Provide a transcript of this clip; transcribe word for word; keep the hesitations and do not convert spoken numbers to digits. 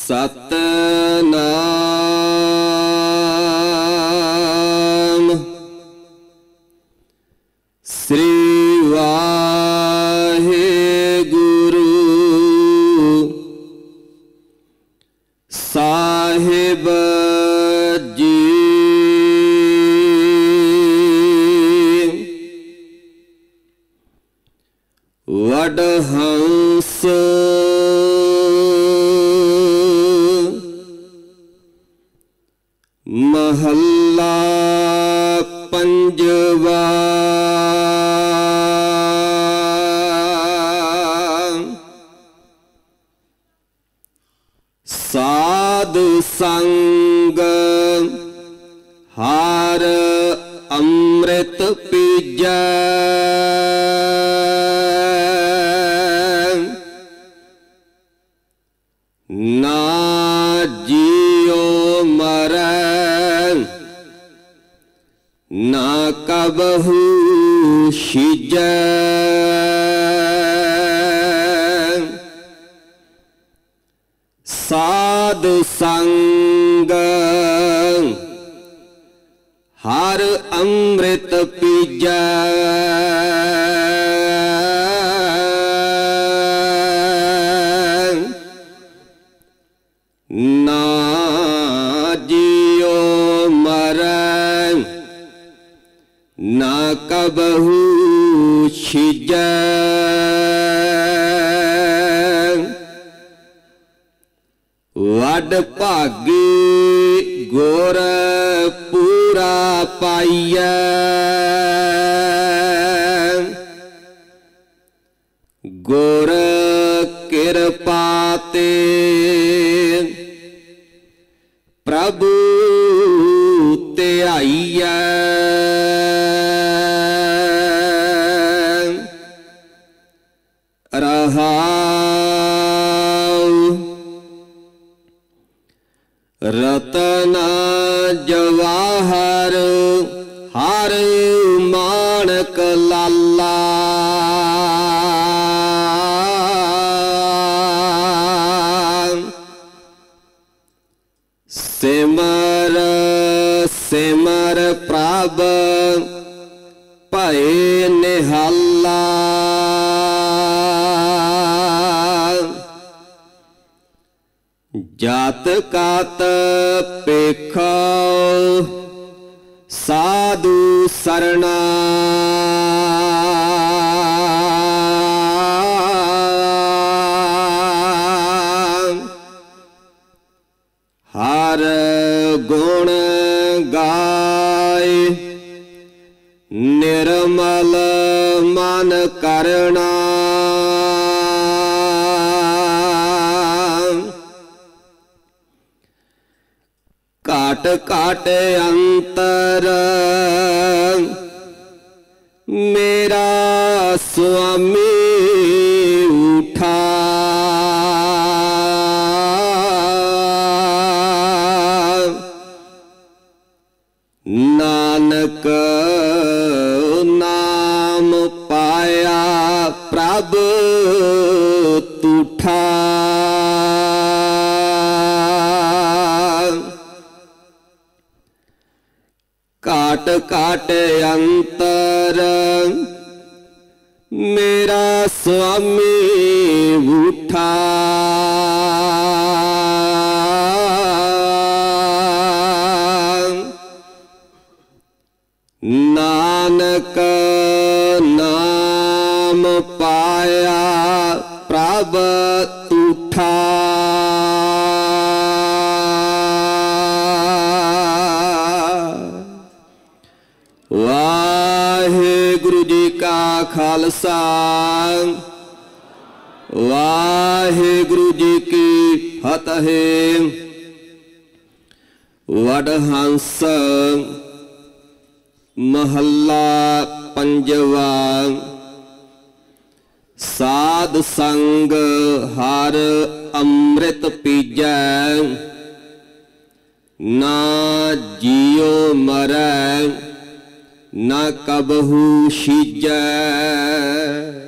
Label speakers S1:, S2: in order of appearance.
S1: सतनाम श्री वाहेगुरु साहिब जी। वडहंस महला पंजवा। साधु संग हार अमृत पीजै। ना जियो मरै ना कबहू शिजै। साधु संग हर अमृत पीजै। ना जियो मरै ना कबहू शिजै। वड भागी गुर पूरा पाइयै। गुर किरपा ते प्रभु ध्याइयै। रहाउ रतना जवाहर हर माणक लाला। सिमर सिमर प्रभ भय निहाला। जात कात पेखो साधु सरना। हर गुण गाय निर्मल मन करना। काट काट अंतर मेरा स्वामी उठा। नानक नाम पाया प्रभु तूठा। काट काट अंतर मेरा स्वामी उठा। नानक नाम पाया प्रभु तूठा। वाहेगुरु जी का खालसा वाहेगुरु जी की फतेह। वडहंस महला पंजवा। साध संग हर अमृत पीजै। ना जियो मरै ना कबहू शिजै।